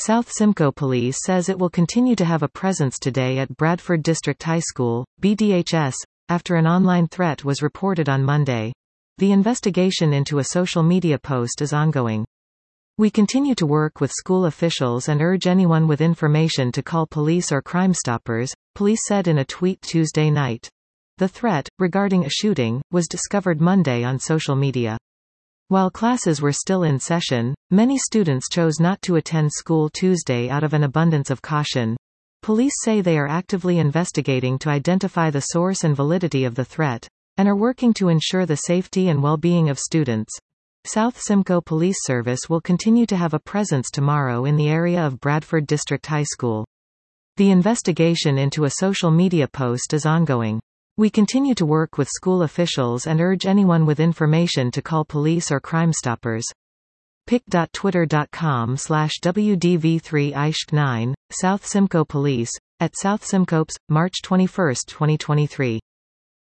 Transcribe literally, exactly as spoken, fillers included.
South Simcoe Police says it will continue to have a presence today at Bradford District High School, B D H S, after an online threat was reported on Monday. The investigation into a social media post is ongoing. We continue to work with school officials and urge anyone with information to call police or Crime Stoppers, police said in a tweet Tuesday night. The threat, regarding a shooting, was discovered Monday on social media. While classes were still in session, many students chose not to attend school Tuesday out of an abundance of caution. Police say they are actively investigating to identify the source and validity of the threat, and are working to ensure the safety and well-being of students. South Simcoe Police Service will continue to have a presence tomorrow in the area of Bradford District High School. The investigation into a social media post is ongoing. We continue to work with school officials and urge anyone with information to call police or Crime Stoppers. pic dot twitter dot com slash W D V three I S H nine, South Simcoe Police, at South Simcoe's, March twenty-first, twenty twenty-three.